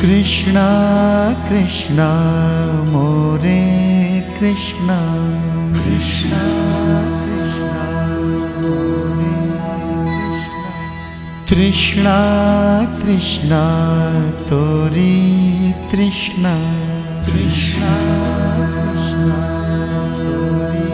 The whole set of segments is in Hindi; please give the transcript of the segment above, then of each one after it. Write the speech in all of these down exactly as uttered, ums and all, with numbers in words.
कृष्णा कृष्णा मोरे कृष्णा कृष्णा कृष्णा मोरे कृष्णा तृष्णा तोरी तृष्णा तृष्णा कृष्णा तोरी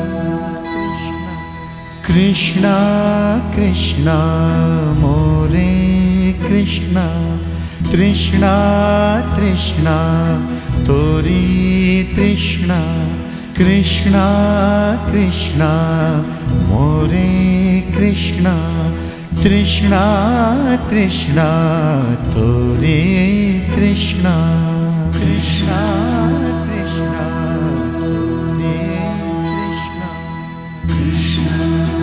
कृष्णा कृष्णा मोरे कृष्णा तृष्णा तृष्णा तोरी तृष्णा कृष्णा कृष्णा मोरे कृष्णा तृष्णा तृष्णा तोरे तृष्णा कृष्णा तृष्णा तोरे कृष्णा कृष्णा।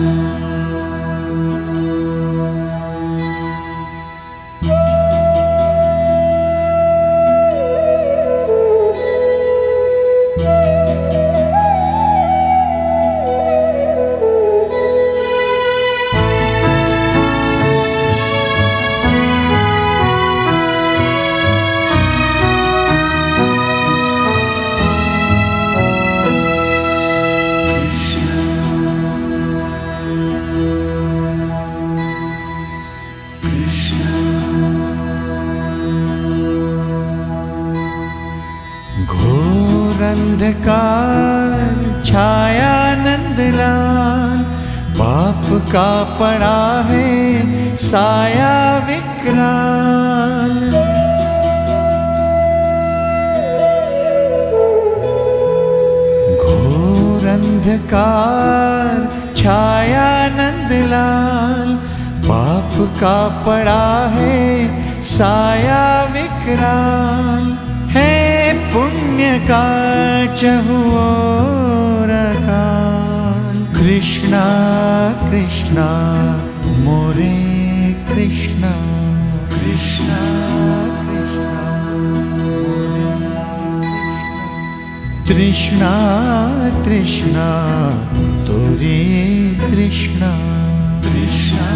घोर अंधकार छाया नंदलाल, बाप का पड़ा है साया विकराल। घोर अंधकार छाया नंदलाल, बाप का पड़ा है साया विकराल। है पुण्य का चहुओर काल, कृष्णा कृष्णा मोरे कृष्णा कृष्णा कृष्णा मोरे तृष्णा तृष्णा तोरे तृष्णा तृष्णा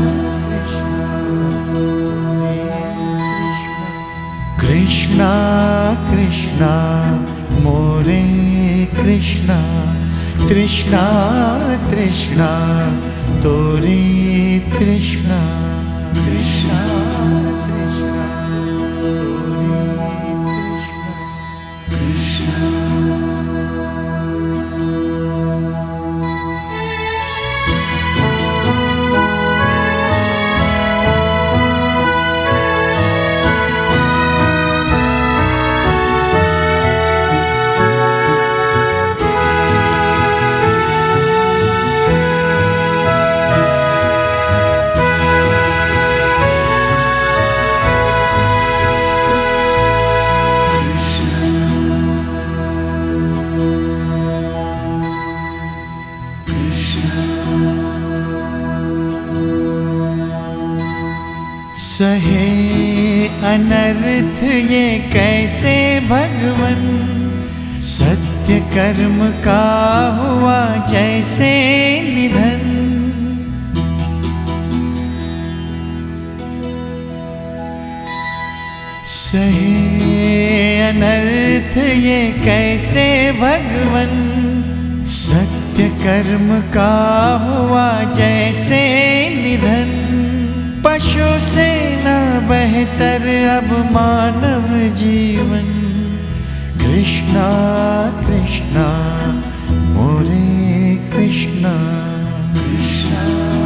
कृष्णा कृष्णा मोरे कृष्णा तृष्णा तृष्णा तोरे तृष्णा कृष्णा तृष्णा तोरे कृष्णा कृष्णा। सहे अनर्थ ये कैसे भगवन, सत्य कर्म का हुआ जैसे निधन। सहे अनर्थ ये कैसे भगवन, सत्य कर्म का हुआ जैसे निधन। पशु से न बेहतर अब मानव जीवन, कृष्णा कृष्णा मोरे कृष्णा कृष्णा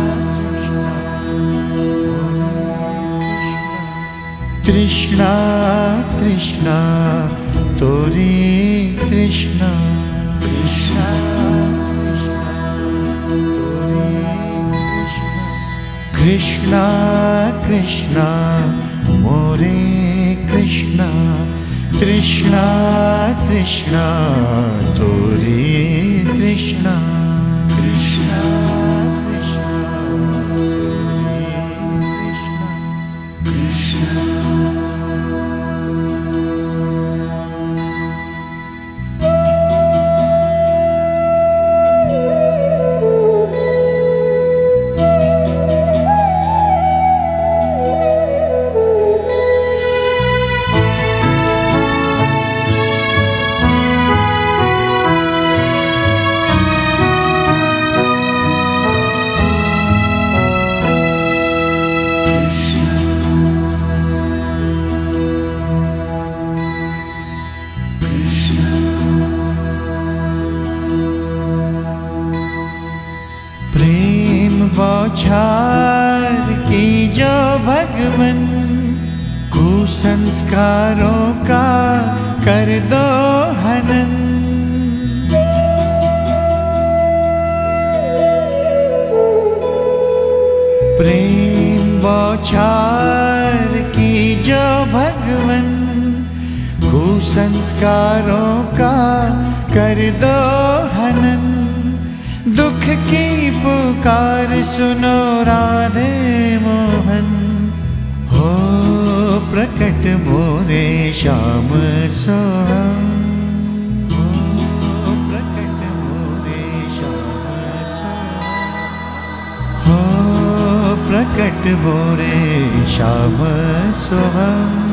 तृष्णा तृष्णा तोरे तृष्णा कृष्णा कृष्णा कृष्णा मोरे कृष्णा तृष्णा तृष्णा तोरे तृष्णा कृष्णा कृष्णा तोरे कृष्णा कृष्णा। बौछार की जो भगवन, कुसंस्कारों का कर दो हनन। प्रेम बौछार की जो भगवन, कुसंस्कारों का कर दो हनन। दुख की पुकार सुनो राधे मोहन, हो प्रकट मोरे श्याम सोहम। हो प्रकट मोरे श्याम सोहम, हो प्रकट मोरे श्याम सोहम।